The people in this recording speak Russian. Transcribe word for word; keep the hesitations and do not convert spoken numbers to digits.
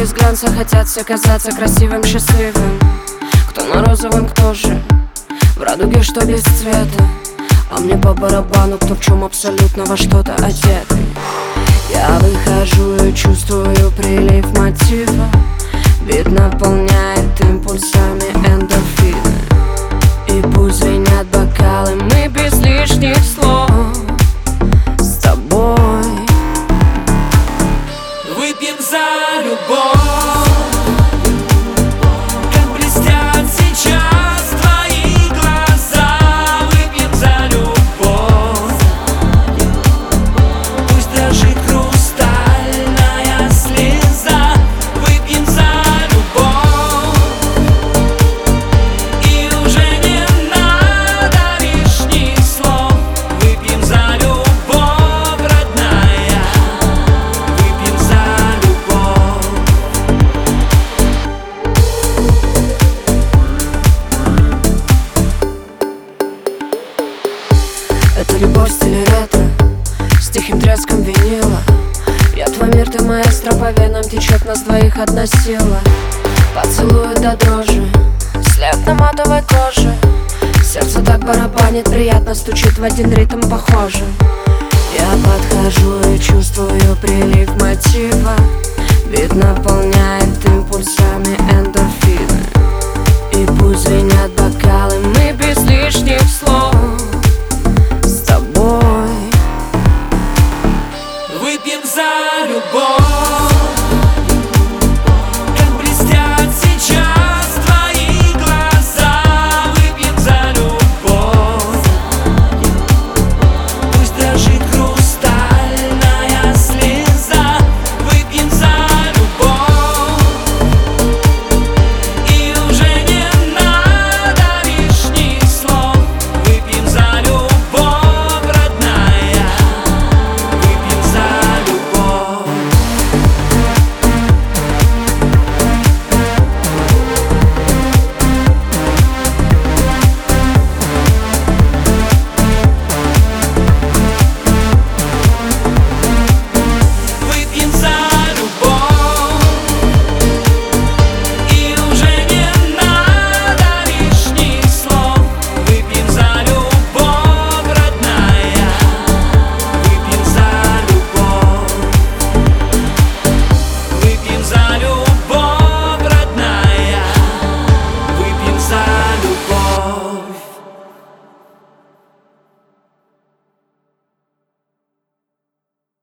без глянца хотят все казаться красивым, счастливым. Кто на розовом, кто же в радуге, что без цвета. А мне по барабану, кто в чем абсолютно во что-то одетый. Я выхожу и чувствую прилив мотива. Бит наполняет импульсами эндорфины. И пусть звенят бокалы, мы без лишних слов с тобой выпьем за любовь. Как блестят сейчас твои глаза. Выпьем за любовь. Пусть дрожит хрустальная слеза. Выпьем за любовь. И уже не надо лишних слов. Выпьем за любовь, родная. Выпьем за любовь. Это любовь в стиле ретро, с тихим треском винила. Я твой мир, ты маэстро, по венам течет нас двоих одна сила. Поцелует до дрожи, след на матовой коже. Сердце так барабанит, приятно стучит в один ритм похоже. Я подхожу и чувствую прилив мотива. Бит наполняет импульсами эндорфины. И пусть звенят бокалы, мы без лишних слов